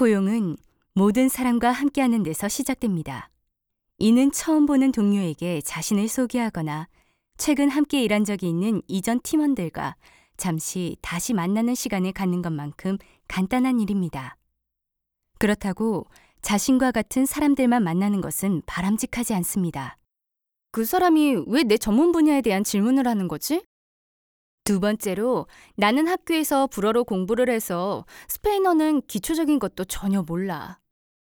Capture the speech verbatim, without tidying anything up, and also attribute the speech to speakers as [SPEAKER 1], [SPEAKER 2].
[SPEAKER 1] 포용은 모든 사람과 함께하는 데서 시작됩니다. 이는 처음 보는 동료에게 자신을 소개하거나 최근 함께 일한 적이 있는 이전 팀원들과 잠시 다시 만나는 시간을 갖는 것만큼 간단한 일입니다. 그렇다고 자신과 같은 사람들만 만나는 것은 바람직하지 않습니다.
[SPEAKER 2] 그 사람이 왜 내 전문 분야에 대한 질문을 하는 거지?
[SPEAKER 1] 두 번째로, 나는 학교에서 불어로 공부를 해서 스페인어는 기초적인 것도 전혀 몰라.